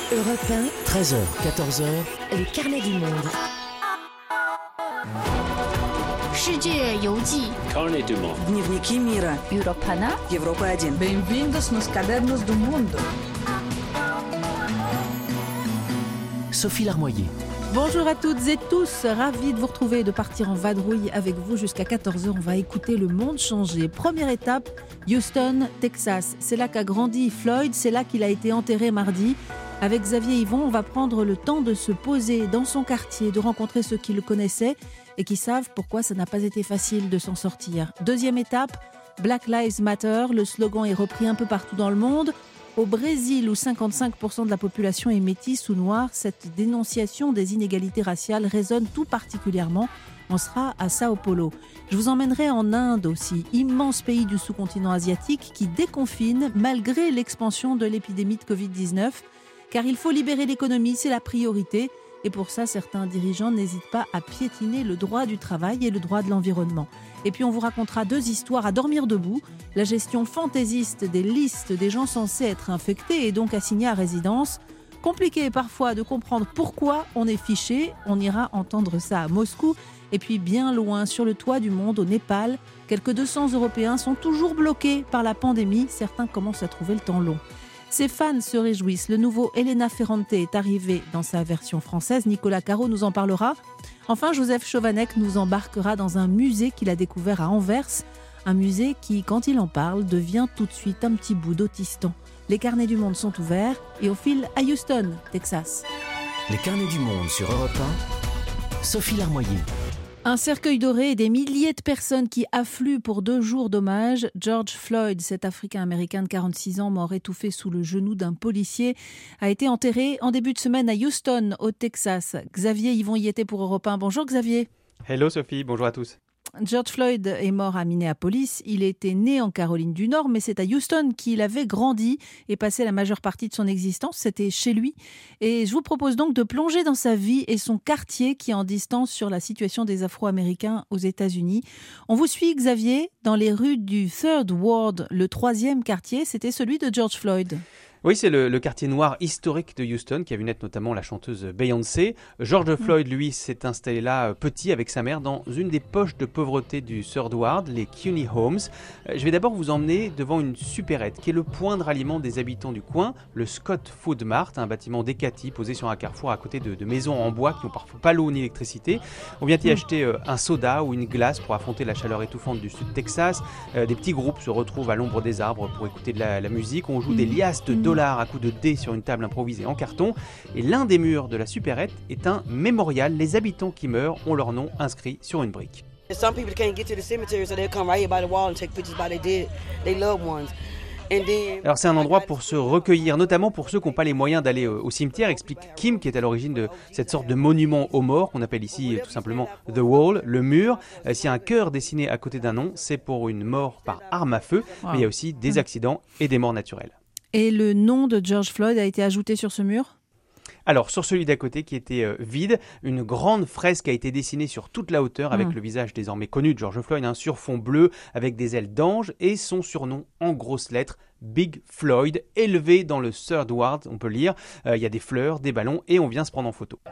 Europe 1, 13h, 14h, le carnet du monde. 世界游记 Carnet du monde. Dnevniki mira. Europana. Europa 1. Bem-vindos nos cadernos do mundo. Sophie Larmoyer. Bonjour à toutes et tous, ravi de vous retrouver et de partir en vadrouille avec vous jusqu'à 14h. On va écouter le monde changer. Première étape, Houston, Texas. C'est là qu'a grandi Floyd, c'est là qu'il a été enterré mardi. Avec Xavier Yvon, on va prendre le temps de se poser dans son quartier, de rencontrer ceux qui le connaissaient et qui savent pourquoi ça n'a pas été facile de s'en sortir. Deuxième étape, Black Lives Matter. Le slogan est repris un peu partout dans le monde. Au Brésil, où 55% de la population est métisse ou noire, cette dénonciation des inégalités raciales résonne tout particulièrement. On sera à Sao Paulo. Je vous emmènerai en Inde aussi, immense pays du sous-continent asiatique qui déconfine malgré l'expansion de l'épidémie de Covid-19. Car il faut libérer l'économie, c'est la priorité. Et pour ça, certains dirigeants n'hésitent pas à piétiner le droit du travail et le droit de l'environnement. Et puis on vous racontera deux histoires à dormir debout. La gestion fantaisiste des listes des gens censés être infectés et donc assignés à résidence. Compliqué parfois de comprendre pourquoi on est fiché. On ira entendre ça à Moscou. Et puis bien loin, sur le toit du monde, au Népal, quelques 200 Européens sont toujours bloqués par la pandémie. Certains commencent à trouver le temps long. Ses fans se réjouissent. Le nouveau Elena Ferrante est arrivé dans sa version française. Nicolas Caro nous en parlera. Enfin, Joseph Chovanec nous embarquera dans un musée qu'il a découvert à Anvers. Un musée qui, quand il en parle, devient tout de suite un petit bout d'autistan. Les carnets du monde sont ouverts et on file à Houston, Texas. Les carnets du monde sur Europe 1, Sophie Larmoyer. Un cercueil doré et des milliers de personnes qui affluent pour 2 jours d'hommage. George Floyd, cet Africain-Américain de 46 ans, mort étouffé sous le genou d'un policier, a été enterré en début de semaine à Houston, au Texas. Xavier Yvon y était pour Europe 1. Bonjour Xavier. Hello Sophie, bonjour à tous. George Floyd est mort à Minneapolis. Il était né en Caroline du Nord, mais c'est à Houston qu'il avait grandi et passé la majeure partie de son existence. C'était chez lui. Et je vous propose donc de plonger dans sa vie et son quartier qui est en distance sur la situation des Afro-Américains aux États-Unis. On vous suit, Xavier, dans les rues du Third Ward, le 3e quartier. C'était celui de George Floyd. Oui, c'est le quartier noir historique de Houston qui a vu naître notamment la chanteuse Beyoncé. George Floyd, lui, s'est installé là petit avec sa mère dans une des poches de pauvreté du Third Ward, les CUNY Homes. Je vais d'abord vous emmener devant une supérette qui est le point de ralliement des habitants du coin, le Scott Food Mart, un bâtiment Decathlon posé sur un carrefour à côté de maisons en bois qui n'ont parfois pas l'eau ni l'électricité. On vient y acheter un soda ou une glace pour affronter la chaleur étouffante du sud Texas. Des petits groupes se retrouvent à l'ombre des arbres pour écouter de la musique. On joue des liasses de dollars à coups de dés sur une table improvisée en carton. Et l'un des murs de la supérette est un mémorial. Les habitants qui meurent ont leur nom inscrit sur une brique. Some people can't get to the cemetery, so they'll come right here by the wall and take pictures by their loved ones. Alors c'est un endroit pour se recueillir, notamment pour ceux qui n'ont pas les moyens d'aller au cimetière, explique Kim, qui est à l'origine de cette sorte de monument aux morts qu'on appelle ici tout simplement The Wall, le mur. S'il y a un cœur dessiné à côté d'un nom, c'est pour une mort par arme à feu, mais il y a aussi des accidents et des morts naturelles. Et le nom de George Floyd a été ajouté sur ce mur ? Alors, sur celui d'à côté qui était vide, une grande fresque a été dessinée sur toute la hauteur avec le visage désormais connu de George Floyd, sur fond bleu avec des ailes d'ange et son surnom en grosses lettres, Big Floyd, élevé dans le Third Ward, on peut lire. Il y a des fleurs, des ballons et on vient se prendre en photo.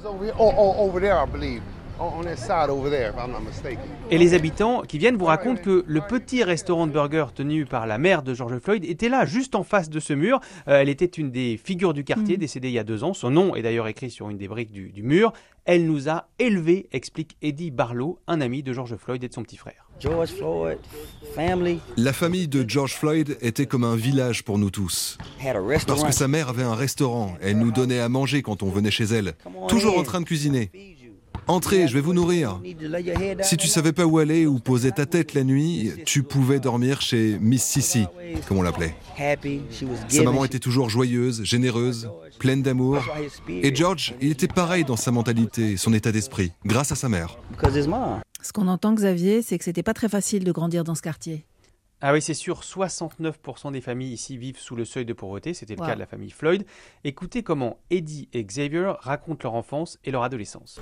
Et les habitants qui viennent vous racontent que le petit restaurant de burgers tenu par la mère de George Floyd était là, juste en face de ce mur. Elle était une des figures du quartier, décédée il y a 2 ans. Son nom est d'ailleurs écrit sur une des briques du mur. Elle nous a élevés, explique Eddie Barlow, un ami de George Floyd et de son petit frère. George Floyd, family. La famille de George Floyd était comme un village pour nous tous. Parce que sa mère avait un restaurant, elle nous donnait à manger quand on venait chez elle, toujours en train de cuisiner. Entrez, je vais vous nourrir. Si tu savais pas où aller ou poser ta tête la nuit, tu pouvais dormir chez Miss Sissy, comme on l'appelait. Sa maman était toujours joyeuse, généreuse, pleine d'amour. Et George, il était pareil dans sa mentalité, son état d'esprit, grâce à sa mère. Ce qu'on entend, Xavier, c'est que c'était pas très facile de grandir dans ce quartier. Ah oui, c'est sûr, 69% des familles ici vivent sous le seuil de pauvreté, c'était le cas de la famille Floyd. Écoutez comment Eddie et Xavier racontent leur enfance et leur adolescence.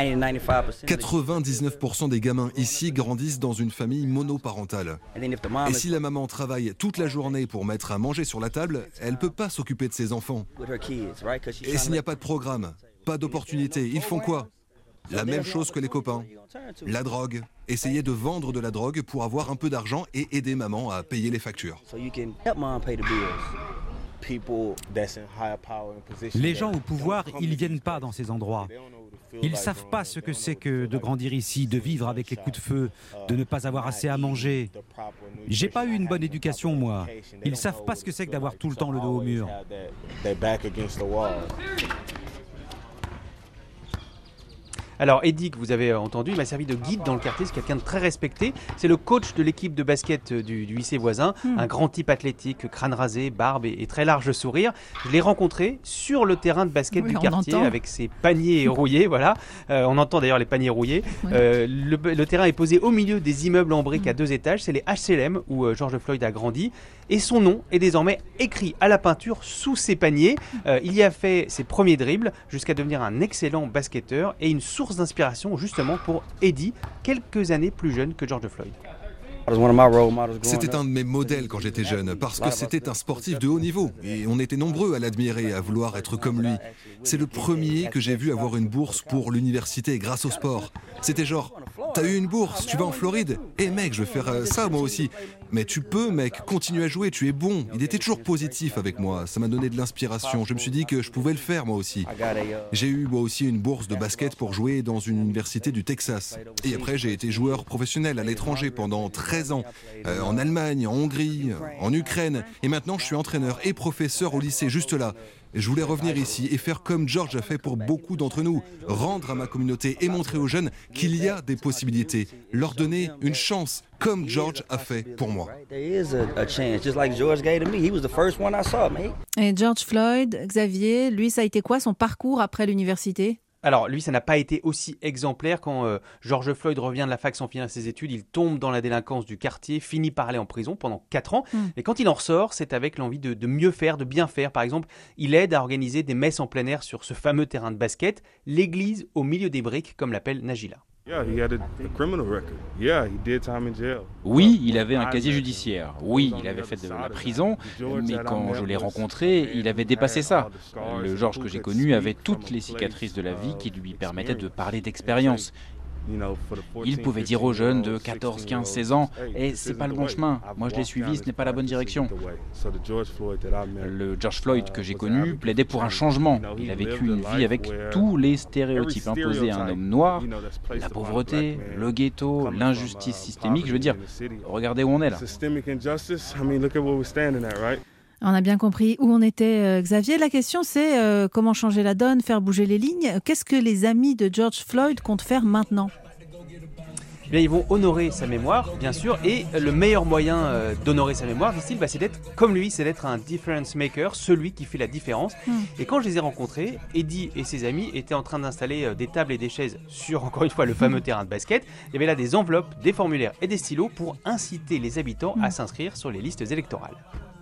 99% des gamins ici grandissent dans une famille monoparentale. Et si la maman travaille toute la journée pour mettre à manger sur la table, elle ne peut pas s'occuper de ses enfants. Et s'il n'y a pas de programme, pas d'opportunité, ils font quoi ? La même chose que les copains. La drogue. Essayer de vendre de la drogue pour avoir un peu d'argent et aider maman à payer les factures. Les gens au pouvoir, ils ne viennent pas dans ces endroits. Ils ne savent pas ce que c'est que de grandir ici, de vivre avec les coups de feu, de ne pas avoir assez à manger. J'ai pas eu une bonne éducation, moi. Ils ne savent pas ce que c'est que d'avoir tout le temps le dos au mur. Alors Eddie, que vous avez entendu, il m'a servi de guide dans le quartier, c'est quelqu'un de très respecté. C'est le coach de l'équipe de basket du lycée voisin, un grand type athlétique, crâne rasé, barbe et très large sourire. Je l'ai rencontré sur le terrain de basket du quartier avec ses paniers rouillés, voilà. On entend d'ailleurs les paniers rouillés. Le terrain est posé au milieu des immeubles en briques à 2 étages, c'est les HLM où George Floyd a grandi. Et son nom est désormais écrit à la peinture sous ses paniers. Il y a fait ses premiers dribbles jusqu'à devenir un excellent basketteur et une source d'inspiration justement pour Eddie, quelques années plus jeune que George Floyd. C'était un de mes modèles quand j'étais jeune, parce que c'était un sportif de haut niveau, et on était nombreux à l'admirer, à vouloir être comme lui. C'est le premier que j'ai vu avoir une bourse pour l'université grâce au sport. C'était genre, t'as eu une bourse, tu vas en Floride ? Mec, je vais faire ça moi aussi. Mais tu peux, mec, continue à jouer, tu es bon. Il était toujours positif avec moi, ça m'a donné de l'inspiration. Je me suis dit que je pouvais le faire moi aussi. J'ai eu moi aussi une bourse de basket pour jouer dans une université du Texas. Et après, j'ai été joueur professionnel à l'étranger pendant 13 ans, en Allemagne, en Hongrie, en Ukraine. Et maintenant, je suis entraîneur et professeur au lycée, juste là. Je voulais revenir ici et faire comme George a fait pour beaucoup d'entre nous, rendre à ma communauté et montrer aux jeunes qu'il y a des possibilités, leur donner une chance, comme George a fait pour moi. Et George Floyd, Xavier, lui, ça a été quoi son parcours après l'université ? Alors lui, ça n'a pas été aussi exemplaire. Quand George Floyd revient de la fac sans finir ses études, il tombe dans la délinquance du quartier, finit par aller en prison pendant 4 ans. Et quand il en ressort, c'est avec l'envie de mieux faire, de bien faire. Par exemple, il aide à organiser des messes en plein air sur ce fameux terrain de basket, l'église au milieu des briques, comme l'appelle Najila. Oui, il avait un casier judiciaire. Oui, il avait fait de la prison, mais quand je l'ai rencontré, il avait dépassé ça. Le George que j'ai connu avait toutes les cicatrices de la vie qui lui permettaient de parler d'expérience. Il pouvait dire aux jeunes de 14, 15, 16 ans « Eh, c'est pas le bon chemin, moi je l'ai suivi, ce n'est pas la bonne direction ». Le George Floyd que j'ai connu plaidait pour un changement. Il a vécu une vie avec tous les stéréotypes imposés à un homme noir, la pauvreté, le ghetto, l'injustice systémique. Je veux dire, regardez où on est là. On a bien compris où on était, Xavier. La question, c'est comment changer la donne, faire bouger les lignes. Qu'est-ce que les amis de George Floyd comptent faire maintenant ? Bien, ils vont honorer sa mémoire, bien sûr, et le meilleur moyen d'honorer sa mémoire, disent-ils, c'est d'être comme lui, c'est d'être un difference maker, celui qui fait la différence. Et quand je les ai rencontrés, Eddie et ses amis étaient en train d'installer des tables et des chaises sur, encore une fois, le fameux terrain de basket. Il y avait là des enveloppes, des formulaires et des stylos pour inciter les habitants à s'inscrire sur les listes électorales.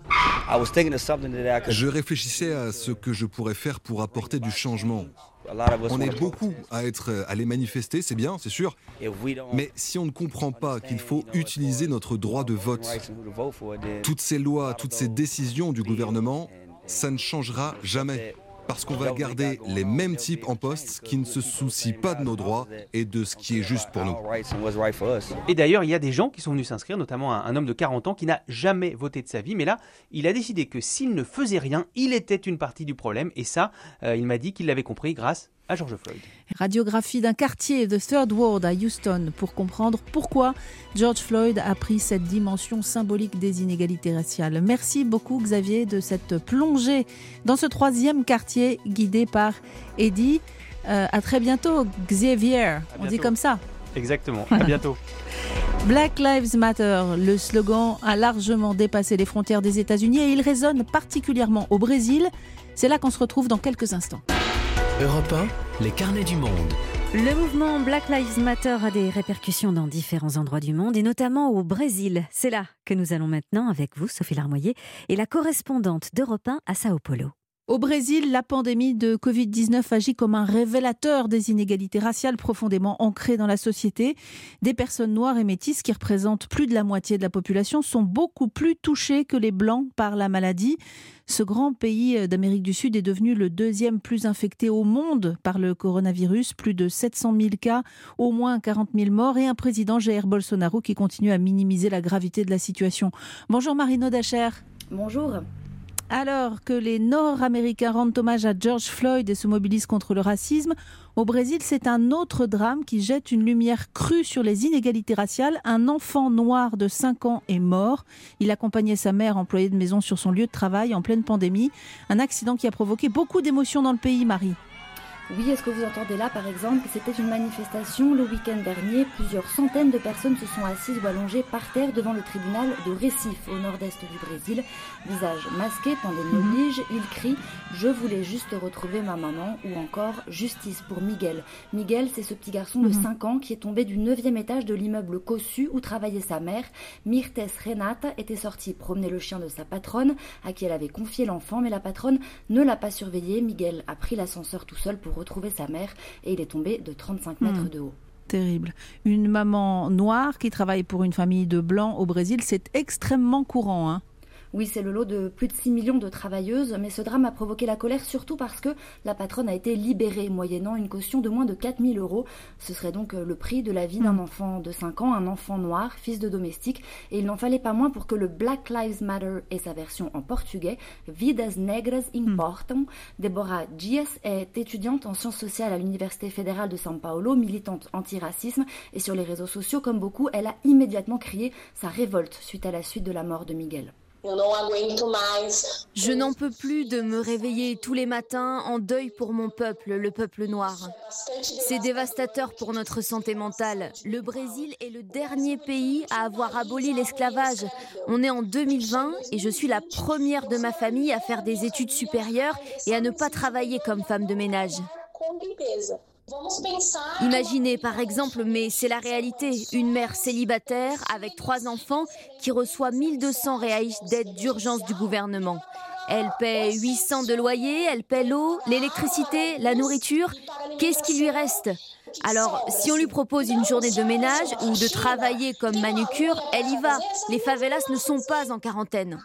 Je réfléchissais à ce que je pourrais faire pour apporter du changement. On est beaucoup à aller manifester, c'est bien, c'est sûr. Mais si on ne comprend pas qu'il faut utiliser notre droit de vote, toutes ces lois, toutes ces décisions du gouvernement, ça ne changera jamais. Parce qu'on va garder les mêmes types en poste qui ne se soucient pas de nos droits et de ce qui est juste pour nous. Et d'ailleurs, il y a des gens qui sont venus s'inscrire, notamment un homme de 40 ans qui n'a jamais voté de sa vie. Mais là, il a décidé que s'il ne faisait rien, il était une partie du problème. Et ça, il m'a dit qu'il l'avait compris grâce à George Floyd. Radiographie d'un quartier de Third Ward à Houston pour comprendre pourquoi George Floyd a pris cette dimension symbolique des inégalités raciales. Merci beaucoup Xavier de cette plongée dans ce 3e quartier guidé par Eddie. À très bientôt Xavier, on dit comme ça. Exactement, à bientôt. Black Lives Matter, le slogan a largement dépassé les frontières des États-Unis et il résonne particulièrement au Brésil. C'est là qu'on se retrouve dans quelques instants. Europe 1, les carnets du monde. Le mouvement Black Lives Matter a des répercussions dans différents endroits du monde et notamment au Brésil. C'est là que nous allons maintenant avec vous, Sophie Larmoyer, et la correspondante d'Europe 1 à Sao Paulo. Au Brésil, la pandémie de Covid-19 agit comme un révélateur des inégalités raciales profondément ancrées dans la société. Des personnes noires et métisses, qui représentent plus de la moitié de la population, sont beaucoup plus touchées que les Blancs par la maladie. Ce grand pays d'Amérique du Sud est devenu le deuxième plus infecté au monde par le coronavirus. Plus de 700 000 cas, au moins 40 000 morts et un président, Jair Bolsonaro, qui continue à minimiser la gravité de la situation. Bonjour Marino Dacher. Bonjour. Alors que les Nord-Américains rendent hommage à George Floyd et se mobilisent contre le racisme, au Brésil, c'est un autre drame qui jette une lumière crue sur les inégalités raciales. Un enfant noir de 5 ans est mort. Il accompagnait sa mère, employée de maison, sur son lieu de travail en pleine pandémie. Un accident qui a provoqué beaucoup d'émotions dans le pays, Marie. Oui, est-ce que vous entendez là, par exemple, c'était une manifestation le week-end dernier. Plusieurs centaines de personnes se sont assises ou allongées par terre devant le tribunal de Recife, au nord-est du Brésil. Visage masqué, pandémie oblige, ils crient « Je voulais juste retrouver ma maman » ou encore « Justice pour Miguel ». Miguel, c'est ce petit garçon de 5 ans qui est tombé du 9e étage de l'immeuble cossu où travaillait sa mère. Mirtes Renata était sortie promener le chien de sa patronne, à qui elle avait confié l'enfant, mais la patronne ne l'a pas surveillé. Miguel a pris l'ascenseur tout seul pour retrouver sa mère et il est tombé de 35 mètres de haut. Terrible. Une maman noire qui travaille pour une famille de blancs au Brésil, c'est extrêmement courant, hein. Oui, c'est le lot de plus de 6 millions de travailleuses, mais ce drame a provoqué la colère surtout parce que la patronne a été libérée, moyennant une caution de moins de 4 000 €. Ce serait donc le prix de la vie d'un enfant de 5 ans, un enfant noir, fils de domestique, et il n'en fallait pas moins pour que le Black Lives Matter et sa version en portugais, Vidas Negras Importam. Deborah Dias est étudiante en sciences sociales à l'Université fédérale de São Paulo, militante anti-racisme, et sur les réseaux sociaux, comme beaucoup, elle a immédiatement crié sa révolte suite à la suite de la mort de Miguel. Je n'en peux plus de me réveiller tous les matins en deuil pour mon peuple, le peuple noir. C'est dévastateur pour notre santé mentale. Le Brésil est le dernier pays à avoir aboli l'esclavage. On est en 2020 et je suis la première de ma famille à faire des études supérieures et à ne pas travailler comme femme de ménage. Imaginez par exemple, mais c'est la réalité, une mère célibataire avec 3 enfants qui reçoit 1200 reais d'aide d'urgence du gouvernement. Elle paie 800 de loyer, elle paie l'eau, l'électricité, la nourriture. Qu'est-ce qui lui reste ? Alors, si on lui propose une journée de ménage ou de travailler comme manucure, elle y va. Les favelas ne sont pas en quarantaine.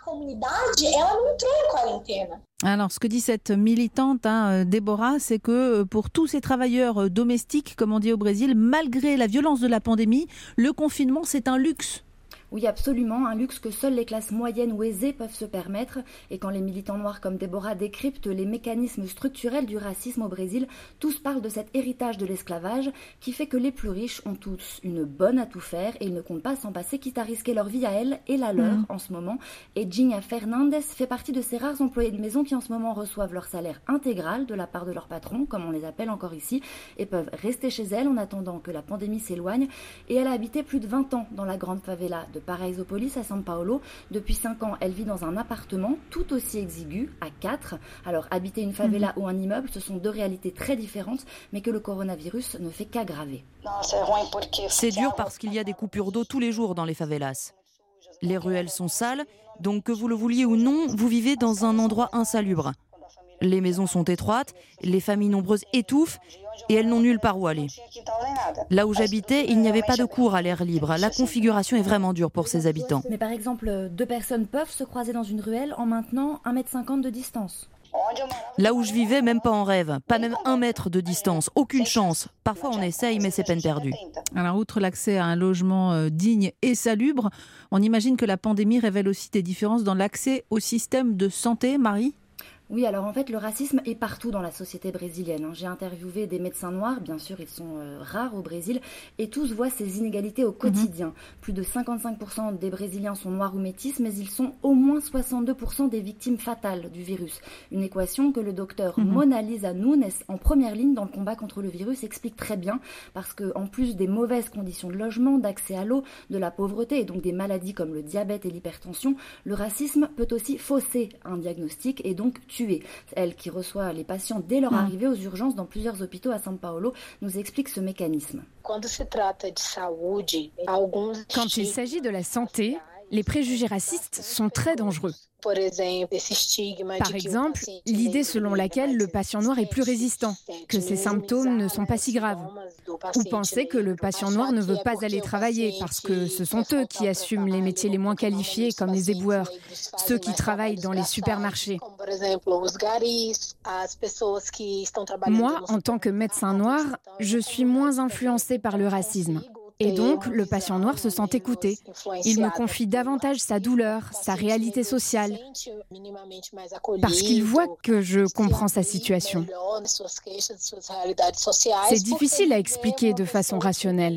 Alors, ce que dit cette militante, Déborah, c'est que pour tous ces travailleurs domestiques, comme on dit au Brésil, malgré la violence de la pandémie, le confinement, c'est un luxe. Oui, absolument, un luxe que seules les classes moyennes ou aisées peuvent se permettre. Et quand les militants noirs comme Déborah décryptent les mécanismes structurels du racisme au Brésil, tous parlent de cet héritage de l'esclavage qui fait que les plus riches ont tous une bonne à tout faire et ils ne comptent pas s'en passer, quitte à risquer leur vie à elles et la leur en ce moment. Et Ginha Fernandes fait partie de ces rares employés de maison qui en ce moment reçoivent leur salaire intégral de la part de leur patron, comme on les appelle encore ici, et peuvent rester chez elles en attendant que la pandémie s'éloigne. Et elle a habité plus de 20 ans dans la grande favela de Paraisópolis à São Paulo. Depuis 5 ans, elle vit dans un appartement tout aussi exigu, à 4. Alors, habiter une favela ou un immeuble, ce sont deux réalités très différentes, mais que le coronavirus ne fait qu'aggraver. C'est dur parce qu'il y a des coupures d'eau tous les jours dans les favelas. Les ruelles sont sales, donc que vous le vouliez ou non, vous vivez dans un endroit insalubre. Les maisons sont étroites, les familles nombreuses étouffent et elles n'ont nulle part où aller. Là où j'habitais, il n'y avait pas de cours à l'air libre. La configuration est vraiment dure pour ses habitants. Mais par exemple, 2 personnes peuvent se croiser dans une ruelle en maintenant 1,50 m de distance. Là où je vivais, même pas en rêve. Pas même 1 mètre de distance. Aucune chance. Parfois on essaye, mais c'est peine perdue. Alors, outre l'accès à un logement digne et salubre, on imagine que la pandémie révèle aussi des différences dans l'accès au système de santé, Marie ? Oui, alors en fait, le racisme est partout dans la société brésilienne. J'ai interviewé des médecins noirs, bien sûr, ils sont rares au Brésil, et tous voient ces inégalités au quotidien. Plus de 55% des Brésiliens sont noirs ou métis, mais ils sont au moins 62% des victimes fatales du virus. Une équation que le docteur Mona Lisa Nunes, en première ligne dans le combat contre le virus, explique très bien, parce qu'en plus des mauvaises conditions de logement, d'accès à l'eau, de la pauvreté, et donc des maladies comme le diabète et l'hypertension, le racisme peut aussi fausser un diagnostic et donc tuer tuer. Elle, qui reçoit les patients dès leur arrivée aux urgences dans plusieurs hôpitaux à São Paulo, nous explique ce mécanisme. Quand il s'agit de la santé, les préjugés racistes sont très dangereux. Par exemple, l'idée selon laquelle le patient noir est plus résistant, que ses symptômes ne sont pas si graves. Ou penser que le patient noir ne veut pas aller travailler parce que ce sont eux qui assument les métiers les moins qualifiés comme les éboueurs, ceux qui travaillent dans les supermarchés. Moi, en tant que médecin noir, je suis moins influencée par le racisme. Et donc, le patient noir se sent écouté. Il me confie davantage sa douleur, sa réalité sociale, parce qu'il voit que je comprends sa situation. C'est difficile à expliquer de façon rationnelle.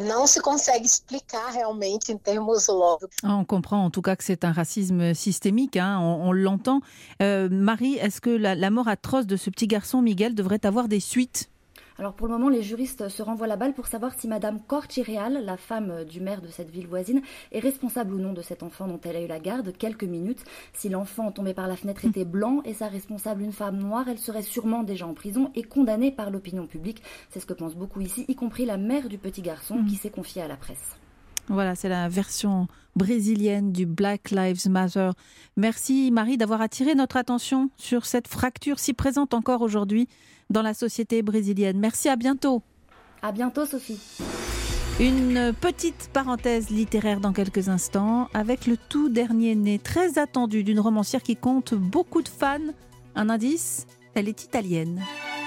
On comprend en tout cas que c'est un racisme systémique, on l'entend. Marie, est-ce que la mort atroce de ce petit garçon, Miguel, devrait avoir des suites ? Alors pour le moment, les juristes se renvoient la balle pour savoir si Madame Corchireal, la femme du maire de cette ville voisine, est responsable ou non de cet enfant dont elle a eu la garde quelques minutes. Si l'enfant tombé par la fenêtre était blanc et sa responsable une femme noire, elle serait sûrement déjà en prison et condamnée par l'opinion publique. C'est ce que pensent beaucoup ici, y compris la mère du petit garçon qui s'est confiée à la presse. Voilà, c'est la version brésilienne du Black Lives Matter. Merci Marie d'avoir attiré notre attention sur cette fracture si présente encore aujourd'hui dans la société brésilienne. Merci, à bientôt. À bientôt Sophie. Une petite parenthèse littéraire dans quelques instants avec le tout dernier né très attendu d'une romancière qui compte beaucoup de fans. Un indice, elle est italienne.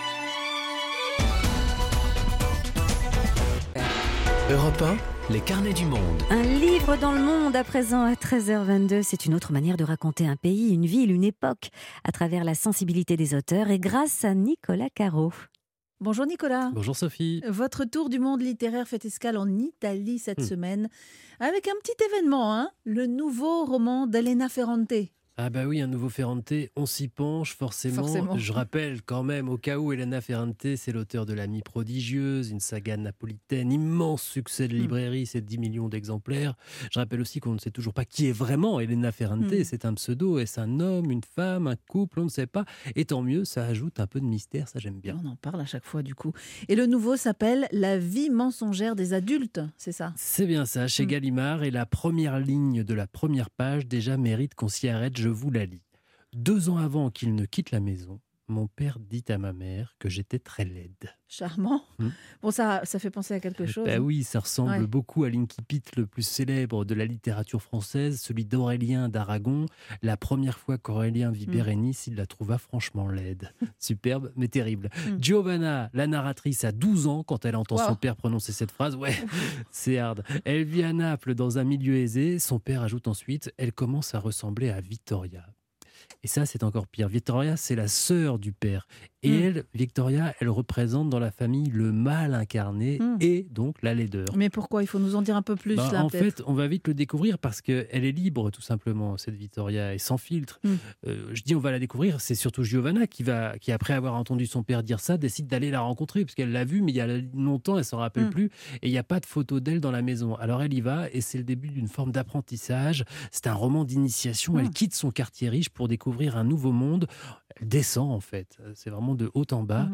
Europe 1, les carnets du monde. Un livre dans le monde à présent à 13h22. C'est une autre manière de raconter un pays, une ville, une époque à travers la sensibilité des auteurs et grâce à Nicolas Caro. Bonjour Nicolas. Bonjour Sophie. Votre tour du monde littéraire fait escale en Italie cette semaine avec un petit événement, le nouveau roman d'Elena Ferrante. Ah bah oui, un nouveau Ferrante, on s'y penche forcément. Je rappelle quand même, au cas où, Elena Ferrante, c'est l'auteur de L'Amie prodigieuse, une saga napolitaine, immense succès de librairie, c'est 10 millions d'exemplaires. Je rappelle aussi qu'on ne sait toujours pas qui est vraiment Elena Ferrante, c'est un pseudo, est-ce un homme, une femme, un couple, on ne sait pas. Et tant mieux, ça ajoute un peu de mystère, ça j'aime bien. On en parle à chaque fois du coup. Et le nouveau s'appelle La vie mensongère des adultes, c'est ça ? C'est bien ça, chez Gallimard, et la première ligne de la première page déjà mérite qu'on s'y arrête. Je vous la lis. 2 ans avant qu'il ne quitte la maison, mon père dit à ma mère que j'étais très laide. Charmant. Bon, ça fait penser à quelque chose. Bah oui, ça ressemble beaucoup à l'incipit le plus célèbre de la littérature française, celui d'Aurélien d'Aragon. La première fois qu'Aurélien vit Bérénice, il la trouva franchement laide. Superbe, mais terrible. Giovanna, la narratrice, a 12 ans quand elle entend son père prononcer cette phrase. Ouais, c'est hard. Elle vit à Naples dans un milieu aisé. Son père ajoute ensuite, elle commence à ressembler à Vittoria. Et ça, c'est encore pire. Victoria, c'est la sœur du père. Et elle, Victoria, elle représente dans la famille le mal incarné et donc la laideur. Mais pourquoi ? Il faut nous en dire un peu plus là, en fait, on va vite le découvrir parce qu'elle est libre, tout simplement, cette Victoria, et sans filtre. Je dis on va la découvrir, c'est surtout Giovanna qui, après avoir entendu son père dire ça, décide d'aller la rencontrer, parce qu'elle l'a vue, mais il y a longtemps, elle ne s'en rappelle plus, et il n'y a pas de photo d'elle dans la maison. Alors elle y va, et c'est le début d'une forme d'apprentissage. C'est un roman d'initiation. Elle quitte son quartier riche pour découvrir un nouveau monde. Elle descend, en fait. C'est vraiment de haut en bas.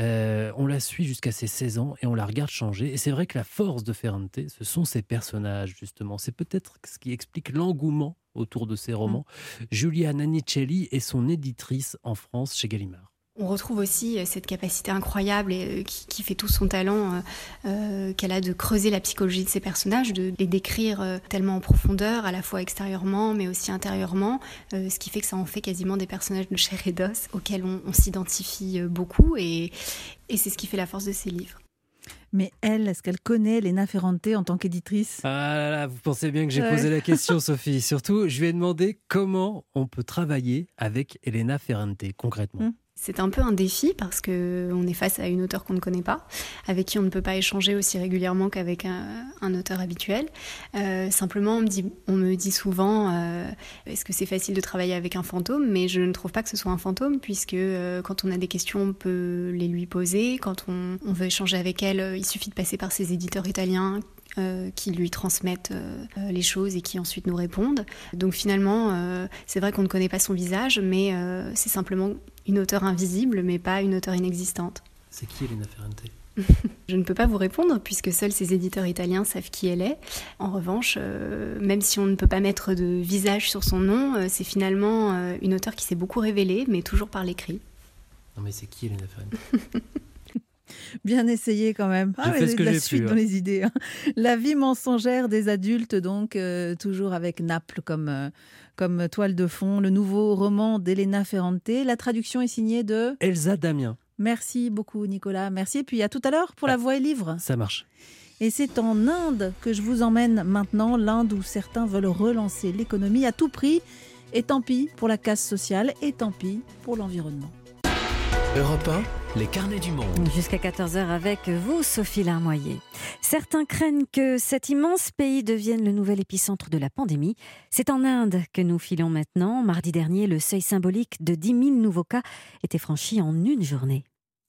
On la suit jusqu'à ses 16 ans et on la regarde changer. Et c'est vrai que la force de Ferrante, ce sont ses personnages, justement. C'est peut-être ce qui explique l'engouement autour de ses romans. Julia Nanicelli est son éditrice en France chez Gallimard. On retrouve aussi cette capacité incroyable et qui fait tout son talent qu'elle a de creuser la psychologie de ses personnages, de les décrire tellement en profondeur, à la fois extérieurement mais aussi intérieurement, ce qui fait que ça en fait quasiment des personnages de chair et d'os auxquels on s'identifie beaucoup et c'est ce qui fait la force de ses livres. Mais elle, est-ce qu'elle connaît Elena Ferrante en tant qu'éditrice ? Ah là là, vous pensez bien que j'ai posé la question, Sophie. Surtout, je lui ai demandé comment on peut travailler avec Elena Ferrante, concrètement. C'est un peu un défi parce qu'on est face à une auteure qu'on ne connaît pas, avec qui on ne peut pas échanger aussi régulièrement qu'avec un auteur habituel. Simplement, on me dit souvent est-ce que c'est facile de travailler avec un fantôme ? Mais je ne trouve pas que ce soit un fantôme, puisque quand on a des questions, on peut les lui poser. Quand on veut échanger avec elle, il suffit de passer par ses éditeurs italiens qui lui transmettent les choses et qui ensuite nous répondent. Donc finalement, c'est vrai qu'on ne connaît pas son visage, mais c'est simplement une auteure invisible, mais pas une auteure inexistante. C'est qui Elena Ferrante ? Je ne peux pas vous répondre puisque seuls ses éditeurs italiens savent qui elle est. En revanche, même si on ne peut pas mettre de visage sur son nom, c'est finalement une auteure qui s'est beaucoup révélée, mais toujours par l'écrit. Non mais c'est qui Elena Ferrante ? Bien essayé quand même. J'ai fait ce que la j'ai suite pu, dans les idées. La vie mensongère des adultes, donc toujours avec Naples comme toile de fond. Le nouveau roman d'Elena Ferrante. La traduction est signée de Elsa Damien. Merci beaucoup Nicolas. Merci. Et puis à tout à l'heure pour La Voix et Livre. Ça marche. Et c'est en Inde que je vous emmène maintenant. L'Inde où certains veulent relancer l'économie à tout prix. Et tant pis pour la casse sociale. Et tant pis pour l'environnement. Europe 1, les carnets du monde. Jusqu'à 14h avec vous, Sophie Larmoyer. Certains craignent que cet immense pays devienne le nouvel épicentre de la pandémie. C'est en Inde que nous filons maintenant. Mardi dernier, le seuil symbolique de 10 000 nouveaux cas était franchi en une journée.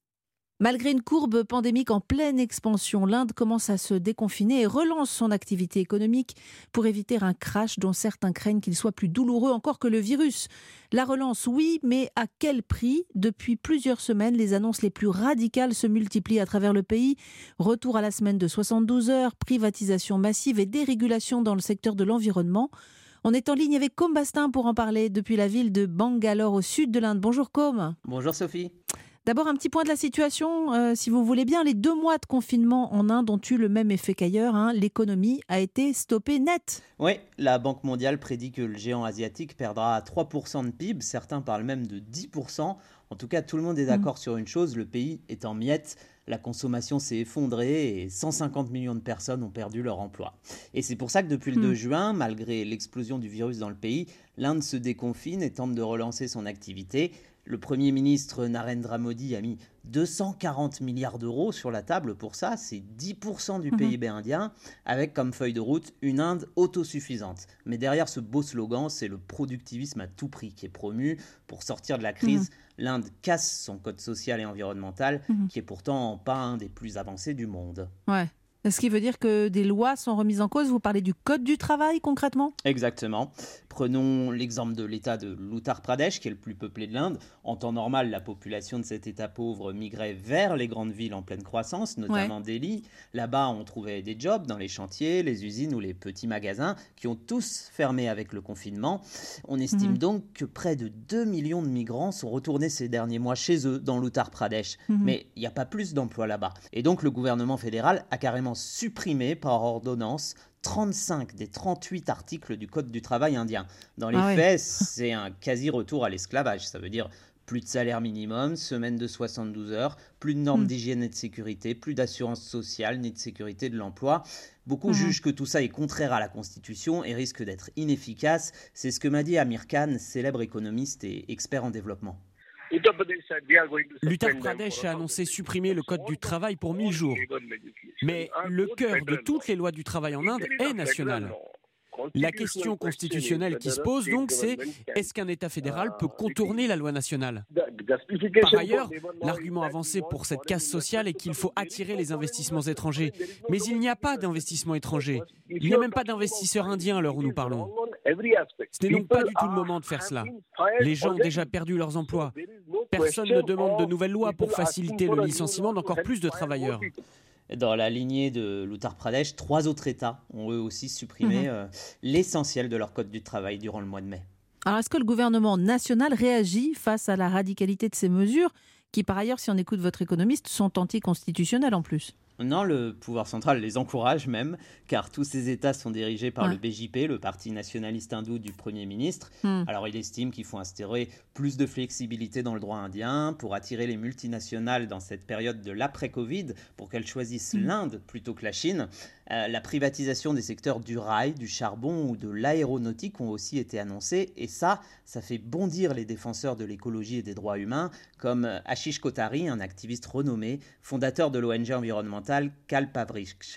Malgré une courbe pandémique en pleine expansion, l'Inde commence à se déconfiner et relance son activité économique pour éviter un crash dont certains craignent qu'il soit plus douloureux encore que le virus. La relance, oui, mais à quel prix ? Depuis plusieurs semaines, les annonces les plus radicales se multiplient à travers le pays. Retour à la semaine de 72 heures, privatisation massive et dérégulation dans le secteur de l'environnement. On est en ligne avec Côme Bastin pour en parler depuis la ville de Bangalore au sud de l'Inde. Bonjour Côme. Bonjour Sophie. D'abord, un petit point de la situation, si vous voulez bien. Les 2 mois de confinement en Inde ont eu le même effet qu'ailleurs. L'économie a été stoppée net. Oui, la Banque mondiale prédit que le géant asiatique perdra 3% de PIB. Certains parlent même de 10%. En tout cas, tout le monde est d'accord sur une chose, le pays est en miettes. La consommation s'est effondrée et 150 millions de personnes ont perdu leur emploi. Et c'est pour ça que depuis le 2 juin, malgré l'explosion du virus dans le pays, l'Inde se déconfine et tente de relancer son activité. Le Premier ministre Narendra Modi a mis 240 milliards d'euros sur la table pour ça, c'est 10% du PIB indien, avec comme feuille de route une Inde autosuffisante. Mais derrière ce beau slogan, c'est le productivisme à tout prix qui est promu. Pour sortir de la crise, l'Inde casse son code social et environnemental, qui est pourtant pas un des plus avancés du monde. Ouais. Ce qui veut dire que des lois sont remises en cause. Vous parlez du code du travail concrètement ? Exactement. Prenons l'exemple de l'État de l'Uttar Pradesh, qui est le plus peuplé de l'Inde. En temps normal, la population de cet État pauvre migrait vers les grandes villes en pleine croissance, notamment Delhi. Là-bas, on trouvait des jobs dans les chantiers, les usines ou les petits magasins, qui ont tous fermé avec le confinement. On estime donc que près de 2 millions de migrants sont retournés ces derniers mois chez eux, dans l'Uttar Pradesh. Mais il n'y a pas plus d'emplois là-bas. Et donc, le gouvernement fédéral a carrément supprimé par ordonnance 35 des 38 articles du Code du travail indien. Dans les faits, c'est un quasi-retour à l'esclavage. Ça veut dire plus de salaire minimum, semaine de 72 heures, plus de normes d'hygiène et de sécurité, plus d'assurance sociale ni de sécurité de l'emploi. Beaucoup jugent que tout ça est contraire à la Constitution et risque d'être inefficace. C'est ce que m'a dit Amir Khan, célèbre économiste et expert en développement. L'Uttar Pradesh a annoncé supprimer le code du travail pour 1000 jours. Mais le cœur de toutes les lois du travail en Inde est national. La question constitutionnelle qui se pose donc, c'est est-ce qu'un État fédéral peut contourner la loi nationale ? Par ailleurs, l'argument avancé pour cette casse sociale est qu'il faut attirer les investissements étrangers. Mais il n'y a pas d'investissements étrangers. Il n'y a même pas d'investisseurs indiens à l'heure où nous parlons. Ce n'est donc pas du tout le moment de faire cela. Les gens ont déjà perdu leurs emplois. Personne ne demande de nouvelles lois pour faciliter le licenciement d'encore plus de travailleurs. Dans la lignée de l'Uttar Pradesh, 3 autres États ont eux aussi supprimé l'essentiel de leur code du travail durant le mois de mai. Alors, est-ce que le gouvernement national réagit face à la radicalité de ces mesures qui, par ailleurs, si on écoute votre économiste, sont anticonstitutionnelles en plus ? Non, le pouvoir central les encourage même, car tous ces États sont dirigés par le BJP, le parti nationaliste hindou du Premier ministre. Alors il estime qu'il faut instaurer plus de flexibilité dans le droit indien pour attirer les multinationales dans cette période de l'après-Covid, pour qu'elles choisissent l'Inde plutôt que la Chine. La privatisation des secteurs du rail, du charbon ou de l'aéronautique ont aussi été annoncées, et ça fait bondir les défenseurs de l'écologie et des droits humains, comme Ashish Kothari, un activiste renommé, fondateur de l'ONG environnementale Kalpavriksha.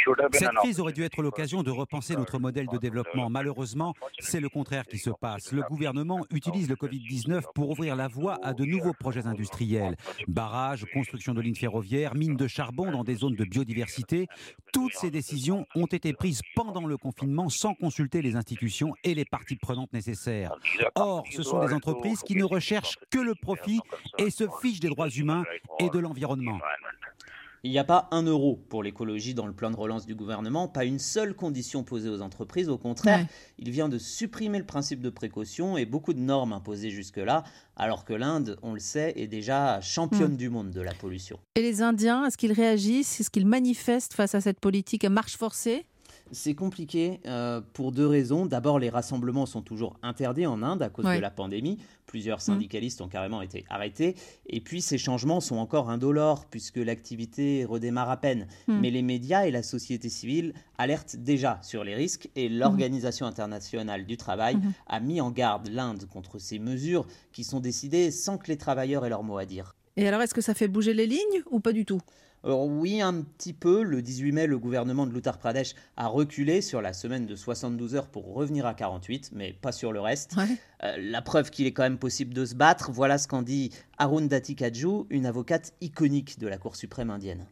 Cette crise aurait dû être l'occasion de repenser notre modèle de développement. Malheureusement, c'est le contraire qui se passe. Le gouvernement utilise le Covid-19 pour ouvrir la voie à de nouveaux projets industriels. Barrages, construction de lignes ferroviaires, mines de charbon dans des zones de biodiversité. Toutes ces décisions ont été prises pendant le confinement sans consulter les institutions et les parties prenantes nécessaires. Or, ce sont des entreprises qui ne recherchent que le profit et se fichent des droits humains et de l'environnement. Il n'y a pas un euro pour l'écologie dans le plan de relance du gouvernement, pas une seule condition posée aux entreprises. Au contraire, il vient de supprimer le principe de précaution et beaucoup de normes imposées jusque-là, alors que l'Inde, on le sait, est déjà championne du monde de la pollution. Et les Indiens, est-ce qu'ils réagissent? Est-ce qu'ils manifestent face à cette politique à marche forcée? C'est compliqué pour deux raisons. D'abord, les rassemblements sont toujours interdits en Inde à cause de la pandémie. Plusieurs syndicalistes ont carrément été arrêtés. Et puis, ces changements sont encore indolores puisque l'activité redémarre à peine. Mais les médias et la société civile alertent déjà sur les risques et l'Organisation internationale du travail a mis en garde l'Inde contre ces mesures qui sont décidées sans que les travailleurs aient leur mot à dire. Et alors, est-ce que ça fait bouger les lignes ou pas du tout? Alors oui, un petit peu. Le 18 mai, le gouvernement de l'Uttar Pradesh a reculé sur la semaine de 72 heures pour revenir à 48, mais pas sur le reste. La preuve qu'il est quand même possible de se battre, voilà ce qu'en dit Arundhati Kajju, une avocate iconique de la Cour suprême indienne.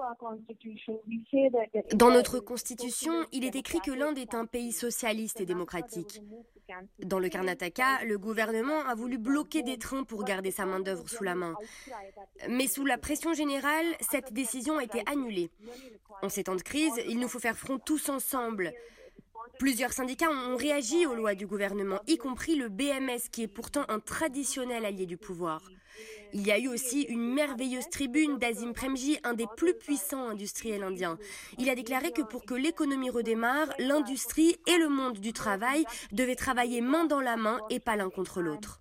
Dans notre constitution, il est écrit que l'Inde est un pays socialiste et démocratique. Dans le Karnataka, le gouvernement a voulu bloquer des trains pour garder sa main-d'œuvre sous la main. Mais sous la pression générale, cette décision a été annulée. En ces temps de crise, il nous faut faire front tous ensemble. Plusieurs syndicats ont réagi aux lois du gouvernement, y compris le BMS, qui est pourtant un traditionnel allié du pouvoir. Il y a eu aussi une merveilleuse tribune d'Azim Premji, un des plus puissants industriels indiens. Il a déclaré que pour que l'économie redémarre, l'industrie et le monde du travail devaient travailler main dans la main et pas l'un contre l'autre.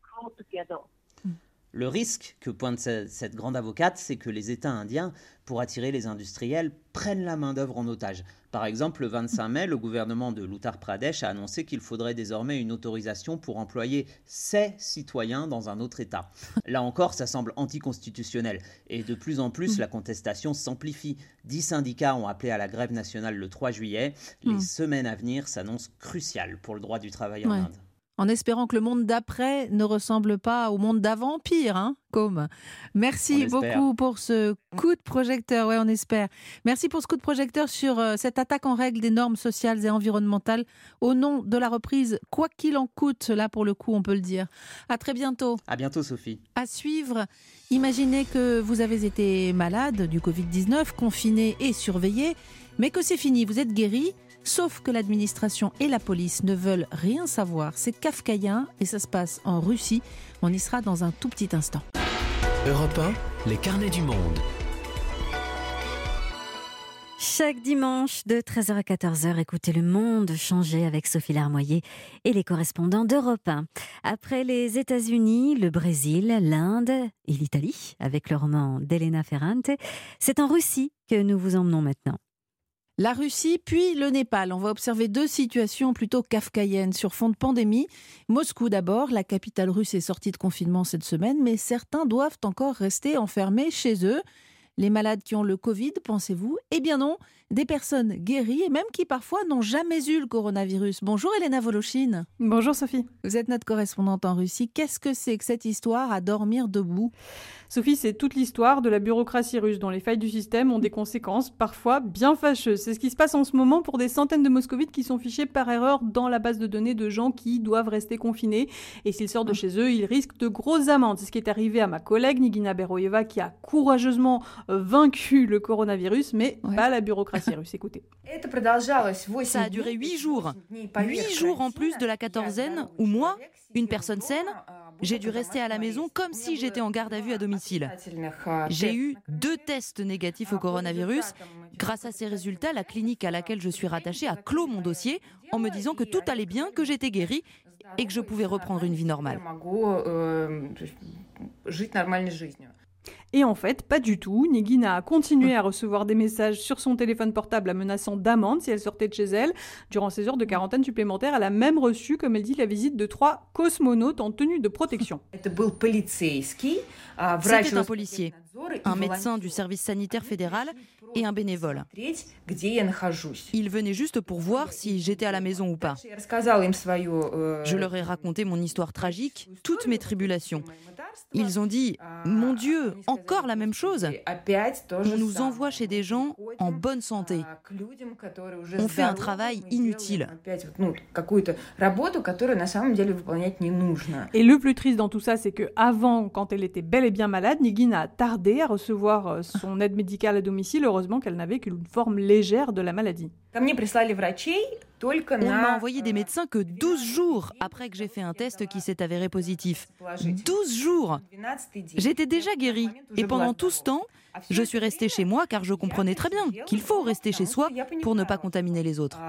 Le risque que pointe cette grande avocate, c'est que les États indiens, pour attirer les industriels, prennent la main-d'œuvre en otage. Par exemple, le 25 mai, le gouvernement de l'Uttar Pradesh a annoncé qu'il faudrait désormais une autorisation pour employer ses citoyens dans un autre État. Là encore, ça semble anticonstitutionnel. Et de plus en plus, la contestation s'amplifie. 10 syndicats ont appelé à la grève nationale le 3 juillet. Les semaines à venir s'annoncent cruciales pour le droit du travail en Inde. En espérant que le monde d'après ne ressemble pas au monde d'avant, pire, hein, comme. Merci beaucoup pour ce coup de projecteur, on espère. Merci pour ce coup de projecteur sur cette attaque en règle des normes sociales et environnementales au nom de la reprise, quoi qu'il en coûte, là pour le coup, on peut le dire. À très bientôt. À bientôt, Sophie. À suivre, imaginez que vous avez été malade du Covid-19, confiné et surveillé, mais que c'est fini, vous êtes guéri. Sauf que l'administration et la police ne veulent rien savoir. C'est kafkaïen et ça se passe en Russie. On y sera dans un tout petit instant. Europe 1, les carnets du monde. Chaque dimanche de 13h à 14h, écoutez Le Monde changer avec Sophie Larmoyer et les correspondants d'Europe 1. Après les États-Unis, le Brésil, l'Inde et l'Italie, avec le roman d'Elena Ferrante, c'est en Russie que nous vous emmenons maintenant. La Russie, puis le Népal. On va observer deux situations plutôt kafkaïennes sur fond de pandémie. Moscou d'abord, la capitale russe est sortie de confinement cette semaine, mais certains doivent encore rester enfermés chez eux. Les malades qui ont le Covid, pensez-vous? Eh bien non, des personnes guéries et même qui parfois n'ont jamais eu le coronavirus. Bonjour Elena Volochine. Bonjour Sophie. Vous êtes notre correspondante en Russie. Qu'est-ce que c'est que cette histoire à dormir debout? Sophie, c'est toute l'histoire de la bureaucratie russe dont les failles du système ont des conséquences parfois bien fâcheuses. C'est ce qui se passe en ce moment pour des centaines de moscovites qui sont fichés par erreur dans la base de données de gens qui doivent rester confinés. Et s'ils sortent de chez eux, ils risquent de grosses amendes. C'est ce qui est arrivé à ma collègue Nigina Beroyeva qui a courageusement vaincu le coronavirus, mais pas la bureaucratie russe. Écoutez. Ça a duré 8 jours. 8 jours en plus de la quatorzaine où moi, une personne saine, j'ai dû rester à la maison comme si j'étais en garde à vue à domicile. J'ai eu 2 tests négatifs au coronavirus. Grâce à ces résultats, la clinique à laquelle je suis rattachée a clos mon dossier en me disant que tout allait bien, que j'étais guérie et que je pouvais reprendre une vie normale. Et en fait, pas du tout. Nigina a continué à recevoir des messages sur son téléphone portable la menaçant d'amende si elle sortait de chez elle. Durant ces heures de quarantaine supplémentaire, elle a même reçu, comme elle dit, la visite de 3 cosmonautes en tenue de protection. C'était un policier, un médecin du service sanitaire fédéral et un bénévole. Ils venaient juste pour voir si j'étais à la maison ou pas. Je leur ai raconté mon histoire tragique, toutes mes tribulations. Ils ont dit « Mon Dieu, encore la même chose ! On nous envoie chez des gens en bonne santé. On fait un travail inutile. » Et le plus triste dans tout ça, c'est qu'avant, quand elle était bel et bien malade, Nigina a tardé à recevoir son aide médicale à domicile. Heureusement qu'elle n'avait qu'une forme légère de la maladie. On m'a envoyé des médecins que 12 jours après que j'ai fait un test qui s'est avéré positif. 12 jours. J'étais déjà guérie. Et pendant tout ce temps, je suis restée chez moi car je comprenais très bien qu'il faut rester chez soi pour ne pas contaminer les autres.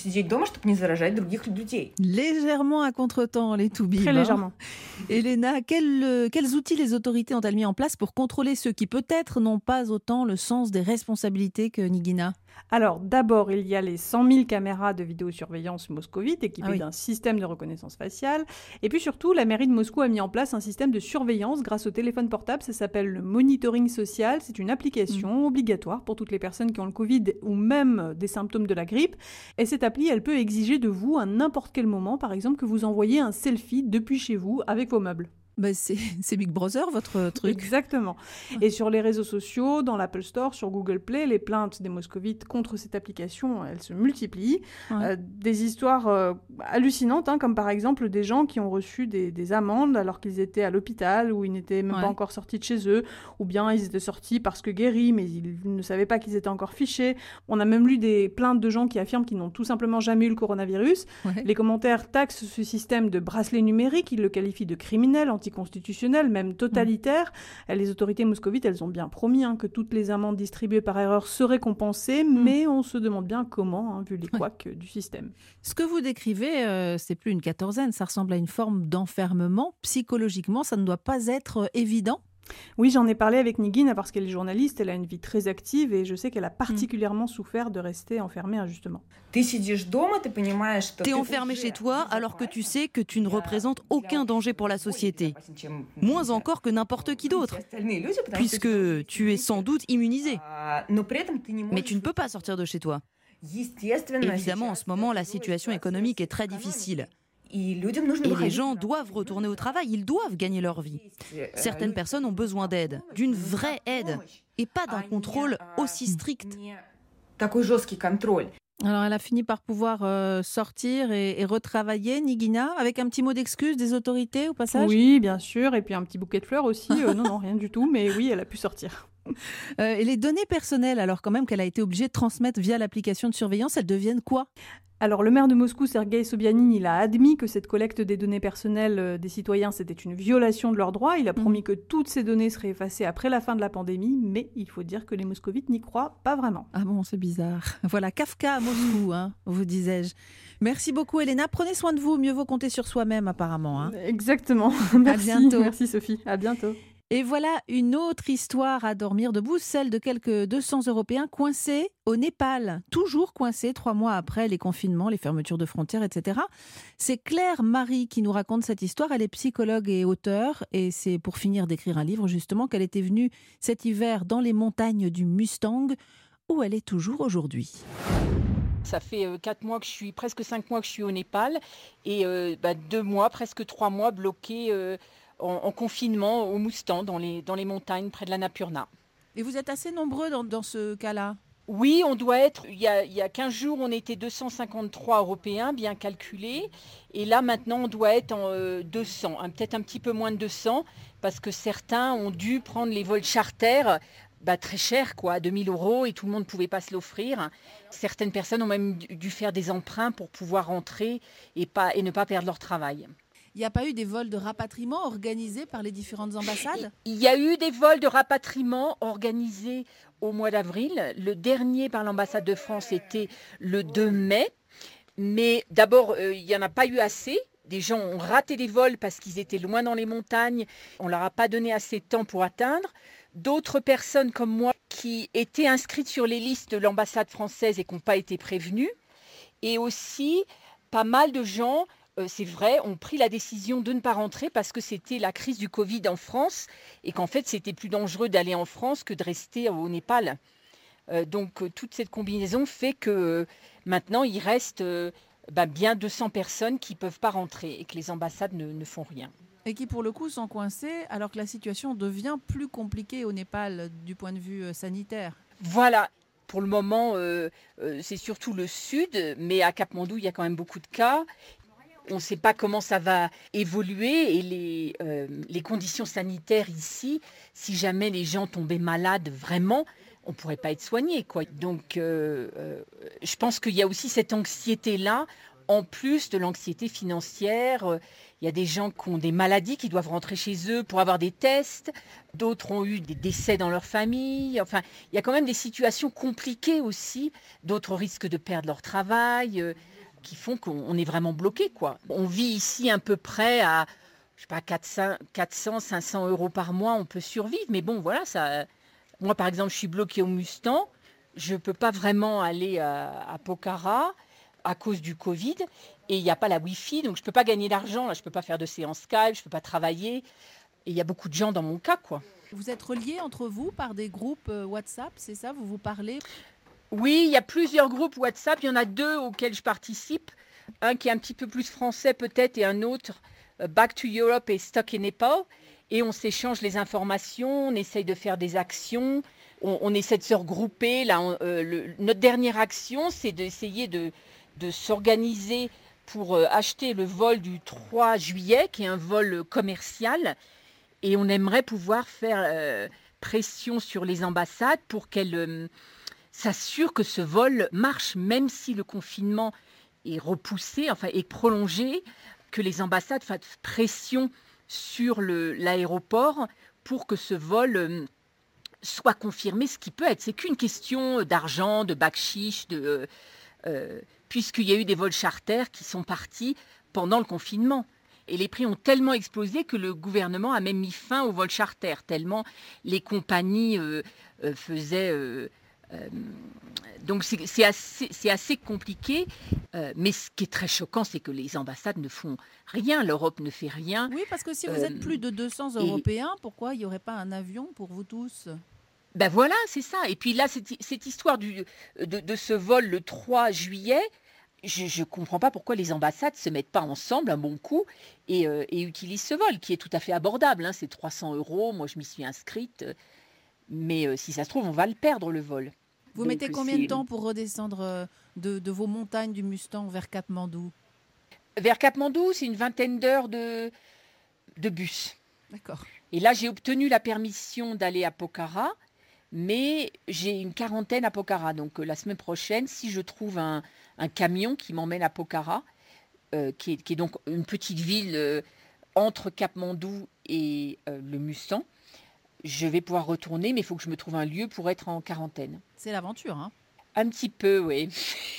Légèrement à contre-temps, les toubibs. Très légèrement. Elena, quels outils les autorités ont-elles mis en place pour contrôler ceux qui peut-être n'ont pas autant le sens des responsabilités que Nigina ? Alors, d'abord, il y a les 100 000 caméras de vidéosurveillance moscovite équipées d'un système de reconnaissance faciale. Et puis surtout, la mairie de Moscou a mis en place un système de surveillance grâce au téléphone portable. Ça s'appelle le monitoring social. C'est une application obligatoire pour toutes les personnes qui ont le Covid ou même des symptômes de la grippe. Et cette appli, elle peut exiger de vous à n'importe quel moment, par exemple, que vous envoyiez un selfie depuis chez vous avec vos meubles. Bah c'est Big Brother, votre truc. Exactement. Et sur les réseaux sociaux, dans l'Apple Store, sur Google Play, les plaintes des moscovites contre cette application, elles se multiplient. Des histoires hallucinantes, comme par exemple des gens qui ont reçu des amendes alors qu'ils étaient à l'hôpital ou ils n'étaient même pas encore sortis de chez eux, ou bien ils étaient sortis parce que guéris, mais ils ne savaient pas qu'ils étaient encore fichés. On a même lu des plaintes de gens qui affirment qu'ils n'ont tout simplement jamais eu le coronavirus. Les commentaires taxent ce système de bracelet numérique, ils le qualifient de criminel, anticonstitutionnel, même totalitaire. Les autorités moscovites, elles ont bien promis que toutes les amendes distribuées par erreur seraient compensées, mais on se demande bien comment, vu les couacs du système. Ce que vous décrivez, c'est plus une quatorzaine, ça ressemble à une forme d'enfermement. Psychologiquement, ça ne doit pas être évident. Oui, j'en ai parlé avec Nigina parce qu'elle est journaliste, elle a une vie très active et je sais qu'elle a particulièrement souffert de rester enfermée injustement. T'es enfermé chez toi alors que tu sais que tu ne représentes aucun danger pour la société. Moins encore que n'importe qui d'autre, puisque tu es sans doute immunisé. Mais tu ne peux pas sortir de chez toi. Évidemment, en ce moment, la situation économique est très difficile. Et les gens doivent retourner au travail, ils doivent gagner leur vie. Certaines personnes ont besoin d'aide, d'une vraie aide, et pas d'un contrôle aussi strict. Alors, elle a fini par pouvoir sortir et retravailler, Nigina, avec un petit mot d'excuse des autorités au passage ? Oui, bien sûr, et puis un petit bouquet de fleurs aussi. Non, rien du tout, mais oui, elle a pu sortir. Et les données personnelles, alors quand même qu'elle a été obligée de transmettre via l'application de surveillance, elles deviennent quoi ? Alors, le maire de Moscou, Sergueï Sobyanin, il a admis que cette collecte des données personnelles des citoyens, c'était une violation de leurs droits. Il a promis que toutes ces données seraient effacées après la fin de la pandémie, mais il faut dire que les moscovites n'y croient pas vraiment. Ah bon, c'est bizarre. Voilà, Kafka à Moscou, vous disais-je. Merci beaucoup, Elena. Prenez soin de vous, mieux vaut compter sur soi-même, apparemment. Exactement. Merci. À bientôt. Merci, Sophie. À bientôt. Et voilà une autre histoire à dormir debout, celle de quelques 200 Européens coincés au Népal, toujours coincés 3 mois après les confinements, les fermetures de frontières, etc. C'est Claire Marie qui nous raconte cette histoire. Elle est psychologue et auteure et c'est pour finir d'écrire un livre justement qu'elle était venue cet hiver dans les montagnes du Mustang où elle est toujours aujourd'hui. Ça fait 4 mois que je suis, presque 5 mois que je suis au Népal et 2 mois, presque 3 mois bloquée en confinement au Mustang, dans les montagnes près de l'Annapurna. Et vous êtes assez nombreux dans ce cas-là ? Oui, on doit être, il y a 15 jours, on était 253 Européens, bien calculés. Et là, maintenant, on doit être en 200, peut-être un petit peu moins de 200, parce que certains ont dû prendre les vols charters très cher, 2 000 €, et tout le monde ne pouvait pas se l'offrir. Certaines personnes ont même dû faire des emprunts pour pouvoir rentrer et ne pas perdre leur travail. Il n'y a pas eu des vols de rapatriement organisés par les différentes ambassades ? Il y a eu des vols de rapatriement organisés au mois d'avril. Le dernier par l'ambassade de France était le 2 mai. Mais d'abord, il n'y en a pas eu assez. Des gens ont raté des vols parce qu'ils étaient loin dans les montagnes. On leur a pas donné assez de temps pour atteindre. D'autres personnes comme moi qui étaient inscrites sur les listes de l'ambassade française et qui n'ont pas été prévenues. Et aussi, pas mal de gens, c'est vrai, ont pris la décision de ne pas rentrer parce que c'était la crise du Covid en France et qu'en fait, c'était plus dangereux d'aller en France que de rester au Népal. Donc, toute cette combinaison fait que maintenant, il reste bien 200 personnes qui ne peuvent pas rentrer et que les ambassades ne font rien. Et qui, pour le coup, sont coincés alors que la situation devient plus compliquée au Népal du point de vue sanitaire. Voilà. Pour le moment, c'est surtout le sud, mais à Katmandou, il y a quand même beaucoup de cas. On ne sait pas comment ça va évoluer et les conditions sanitaires ici, si jamais les gens tombaient malades vraiment, on ne pourrait pas être soigné, quoi. Donc, je pense qu'il y a aussi cette anxiété-là, en plus de l'anxiété financière. Il y a des gens qui ont des maladies, qui doivent rentrer chez eux pour avoir des tests. D'autres ont eu des décès dans leur famille. Enfin, il y a quand même des situations compliquées aussi. D'autres risquent de perdre leur travail, qui font qu'on est vraiment bloqué, quoi. On vit ici à peu près à, je sais pas, 400, 500 euros par mois. On peut survivre, mais bon, voilà. Ça. Moi, par exemple, je suis bloquée au Mustang. Je ne peux pas vraiment aller à Pokhara à cause du Covid. Et il n'y a pas la Wi-Fi, donc je ne peux pas gagner d'argent. Là, je ne peux pas faire de séance Skype, je ne peux pas travailler. Et il y a beaucoup de gens dans mon cas, quoi. Vous êtes reliés entre vous par des groupes WhatsApp, c'est ça? Vous vous parlez? Oui, il y a plusieurs groupes WhatsApp. Il y en a 2 auxquels je participe. Un qui est un petit peu plus français peut-être et un autre, Back to Europe et Stuck in Nepal. Et on s'échange les informations, on essaye de faire des actions, on essaie de se regrouper. Là, notre dernière action, c'est d'essayer de s'organiser pour acheter le vol du 3 juillet, qui est un vol commercial. Et on aimerait pouvoir faire pression sur les ambassades pour qu'elles s'assurent que ce vol marche, même si le confinement est repoussé, enfin est prolongé, que les ambassades fassent pression sur l'aéroport pour que ce vol soit confirmé, ce qui peut être. C'est qu'une question d'argent, de bakshish, puisqu'il y a eu des vols charters qui sont partis pendant le confinement. Et les prix ont tellement explosé que le gouvernement a même mis fin aux vols charters, tellement les compagnies faisaient... donc c'est assez compliqué, mais ce qui est très choquant, c'est que les ambassades ne font rien, l'Europe ne fait rien. Oui, parce que si vous êtes plus de 200 Européens, pourquoi il n'y aurait pas un avion pour vous tous? Ben voilà, c'est ça. Et puis là, cette histoire de ce vol le 3 juillet, je ne comprends pas pourquoi les ambassades ne se mettent pas ensemble un bon coup et utilisent ce vol, qui est tout à fait abordable. Hein, c'est 300 €, moi je m'y suis inscrite, mais si ça se trouve, on va le perdre, le vol. Vous mettez combien de temps pour redescendre de vos montagnes du Mustang vers Katmandou? Vers Katmandou, c'est une vingtaine d'heures de bus. D'accord. Et là, j'ai obtenu la permission d'aller à Pokhara, mais j'ai une quarantaine à Pokhara. Donc la semaine prochaine, si je trouve un camion qui m'emmène à Pokhara, qui est donc une petite ville entre Katmandou et le Mustang, je vais pouvoir retourner, mais il faut que je me trouve un lieu pour être en quarantaine. C'est l'aventure, hein? Un petit peu, oui.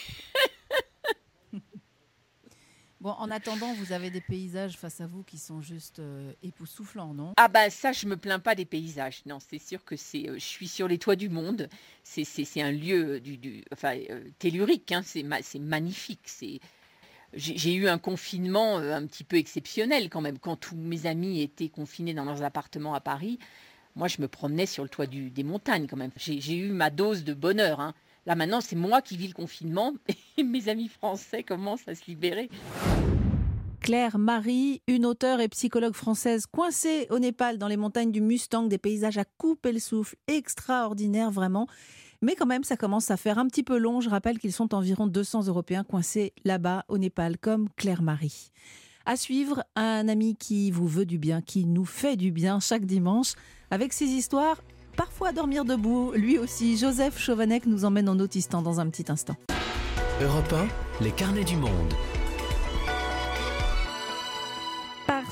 Bon, en attendant, vous avez des paysages face à vous qui sont juste époustouflants, non? Ah ben ça, je me plains pas des paysages. Non, c'est sûr que je suis sur les toits du monde. C'est un lieu tellurique. Hein, c'est magnifique. J'ai eu un confinement un petit peu exceptionnel quand même. Quand tous mes amis étaient confinés dans leurs appartements à Paris, moi je me promenais sur le toit des montagnes quand même. J'ai eu ma dose de bonheur. Hein. Là maintenant, c'est moi qui vis le confinement et mes amis français commencent à se libérer. Claire Marie, une auteure et psychologue française coincée au Népal dans les montagnes du Mustang, des paysages à couper le souffle, extraordinaires vraiment. Mais quand même, ça commence à faire un petit peu long. Je rappelle qu'ils sont environ 200 Européens coincés là-bas au Népal, comme Claire Marie. À suivre, un ami qui vous veut du bien, qui nous fait du bien chaque dimanche, avec ses histoires, parfois à dormir debout. Lui aussi, Joseph Chovanec nous emmène en Autistan dans un petit instant. Europe 1, les carnets du monde.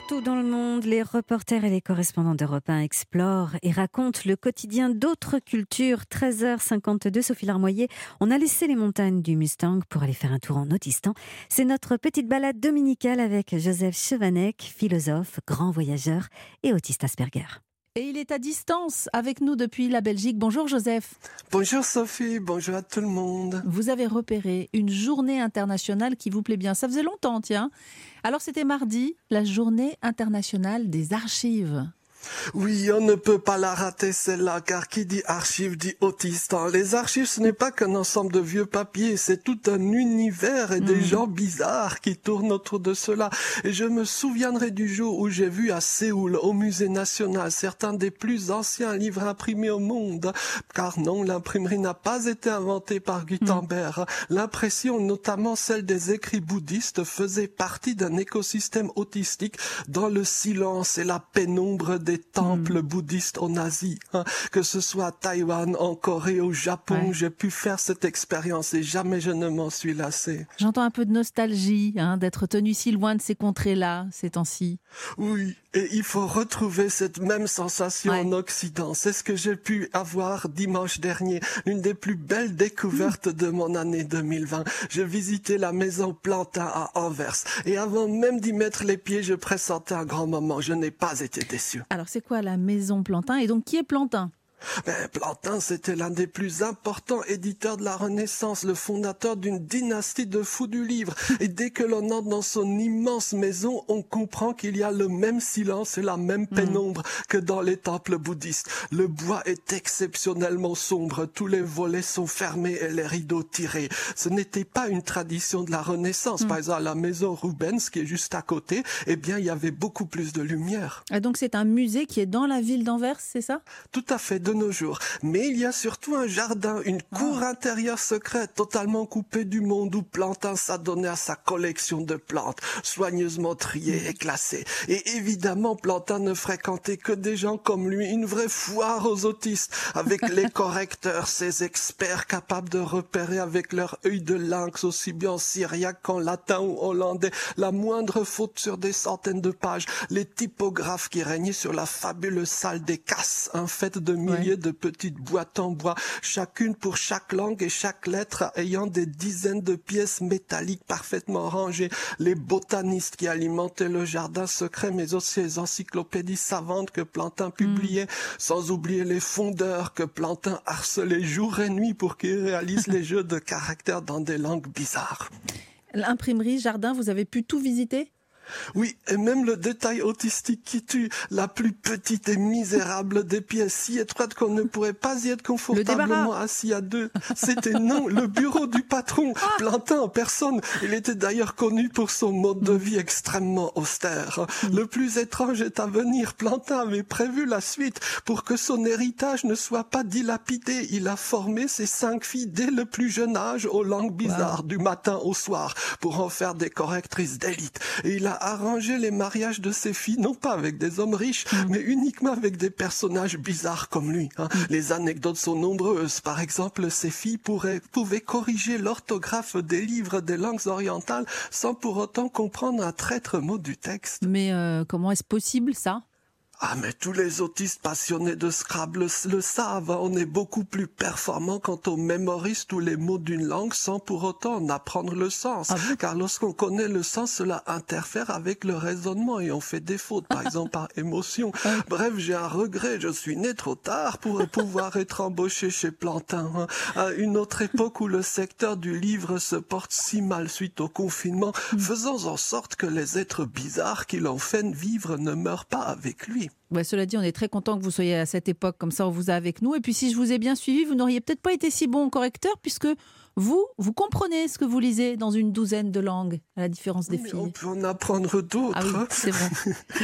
Partout dans le monde, les reporters et les correspondants d'Europe 1 explorent et racontent le quotidien d'autres cultures. 13h52, Sophie Larmoyer, on a laissé les montagnes du Mustang pour aller faire un tour en Autistan. C'est notre petite balade dominicale avec Joseph Chevanec, philosophe, grand voyageur et autiste Asperger. Et il est à distance avec nous depuis la Belgique. Bonjour Joseph. Bonjour Sophie, bonjour à tout le monde. Vous avez repéré une journée internationale qui vous plaît bien. Ça faisait longtemps, tiens. Alors c'était mardi, la journée internationale des archives. Oui, on ne peut pas la rater celle-là, car qui dit archive dit Autistan. Les archives, ce n'est pas qu'un ensemble de vieux papiers, c'est tout un univers et des gens bizarres qui tournent autour de cela. Et je me souviendrai du jour où j'ai vu à Séoul, au musée national, certains des plus anciens livres imprimés au monde. Car non, l'imprimerie n'a pas été inventée par Gutenberg. L'impression, notamment celle des écrits bouddhistes, faisait partie d'un écosystème autistique dans le silence et la pénombre des temples bouddhistes en Asie, que ce soit à Taïwan, en Corée, au Japon, j'ai pu faire cette expérience et jamais je ne m'en suis lassé. J'entends un peu de nostalgie d'être tenu si loin de ces contrées-là ces temps-ci. Oui, et il faut retrouver cette même sensation en Occident. C'est ce que j'ai pu avoir dimanche dernier, l'une des plus belles découvertes de mon année 2020. J'ai visité la maison Plantin à Anvers et avant même d'y mettre les pieds, je pressentais un grand moment. Je n'ai pas été déçu. Alors c'est quoi la maison Plantin et donc qui est Plantin ? Plantin, c'était l'un des plus importants éditeurs de la Renaissance, le fondateur d'une dynastie de fous du livre. Et dès que l'on entre dans son immense maison, on comprend qu'il y a le même silence et la même pénombre que dans les temples bouddhistes. Le bois est exceptionnellement sombre, tous les volets sont fermés et les rideaux tirés. Ce n'était pas une tradition de la Renaissance. Par exemple, à la maison Rubens, qui est juste à côté, eh bien, il y avait beaucoup plus de lumière. Et donc c'est un musée qui est dans la ville d'Anvers, c'est ça ? Tout à fait, de nos jours. Mais il y a surtout un jardin, une cour intérieure secrète, totalement coupée du monde où Plantin s'adonnait à sa collection de plantes, soigneusement triées et classées. Et évidemment, Plantin ne fréquentait que des gens comme lui, une vraie foire aux autistes, avec les correcteurs, ces experts capables de repérer avec leur œil de lynx, aussi bien en syriaque qu'en latin ou hollandais, la moindre faute sur des centaines de pages, les typographes qui régnaient sur la fabuleuse salle des casses, faite de milliers de petites boîtes en bois, chacune pour chaque langue et chaque lettre ayant des dizaines de pièces métalliques parfaitement rangées, les botanistes qui alimentaient le jardin secret, mais aussi les encyclopédies savantes que Plantin publiait, sans oublier les fondeurs que Plantin harcelait jour et nuit pour qu'ils réalisent les jeux de caractères dans des langues bizarres. L'imprimerie, jardin, vous avez pu tout visiter ? Oui, et même le détail autistique qui tue, la plus petite et misérable des pièces si étroites qu'on ne pourrait pas y être confortablement assis à deux. C'était le bureau du patron, Plantin en personne. Il était d'ailleurs connu pour son mode de vie extrêmement austère. Le plus étrange est à venir. Plantin avait prévu la suite pour que son héritage ne soit pas dilapidé. Il a formé ses 5 filles dès le plus jeune âge aux langues bizarres, du matin au soir, pour en faire des correctrices d'élite. Et il a arrangé les mariages de ses filles, non pas avec des hommes riches, mais uniquement avec des personnages bizarres comme lui. Les anecdotes sont nombreuses. Par exemple, ses filles pouvaient corriger l'orthographe des livres des langues orientales sans pour autant comprendre un traître mot du texte. Mais comment est-ce possible ça ? Mais tous les autistes passionnés de Scrabble le savent. On est beaucoup plus performant quand on mémorise tous les mots d'une langue sans pour autant en apprendre le sens. Car lorsqu'on connaît le sens, cela interfère avec le raisonnement et on fait des fautes, par exemple par émotion. Bref, j'ai un regret. Je suis né trop tard pour pouvoir être embauché chez Plantin. À une autre époque où le secteur du livre se porte si mal suite au confinement, faisons en sorte que les êtres bizarres qui l'ont fait vivre ne meurent pas avec lui. Cela dit, on est très content que vous soyez à cette époque, comme ça on vous a avec nous. Et puis si je vous ai bien suivi, vous n'auriez peut-être pas été si bon correcteur, puisque vous comprenez ce que vous lisez dans une douzaine de langues, à la différence des filles. On peut en apprendre d'autres. Ah oui, c'est vrai.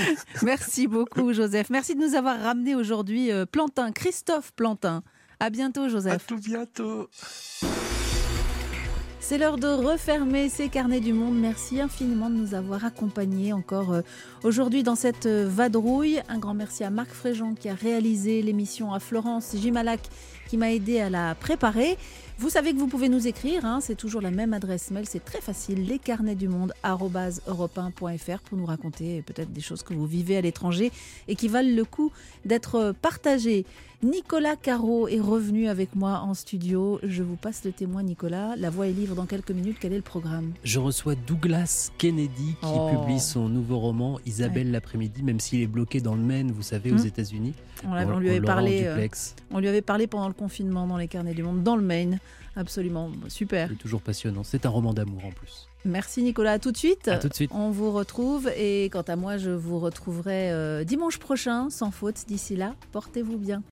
Merci beaucoup Joseph. Merci de nous avoir ramené aujourd'hui Plantin, Christophe Plantin. À bientôt Joseph. À tout bientôt. C'est l'heure de refermer ces carnets du monde. Merci infiniment de nous avoir accompagnés encore aujourd'hui dans cette vadrouille. Un grand merci à Marc Fréjean qui a réalisé l'émission, à Florence Gimalac qui m'a aidé à la préparer. Vous savez que vous pouvez nous écrire, c'est toujours la même adresse mail, c'est très facile, lescarnetsdumonde@europe1.fr pour nous raconter peut-être des choses que vous vivez à l'étranger et qui valent le coup d'être partagées. Nicolas Caro est revenu avec moi en studio. Je vous passe le témoin, Nicolas. La voix est libre dans quelques minutes. Quel est le programme ? Je reçois Douglas Kennedy qui publie son nouveau roman Isabelle l'après-midi, même s'il est bloqué dans le Maine, vous savez, aux États-Unis. On lui avait parlé pendant le confinement dans les carnets du monde, dans le Maine. Absolument, super. C'est toujours passionnant. C'est un roman d'amour en plus. Merci Nicolas, à tout de suite. À tout de suite. On vous retrouve et quant à moi, je vous retrouverai dimanche prochain, sans faute. D'ici là, portez-vous bien.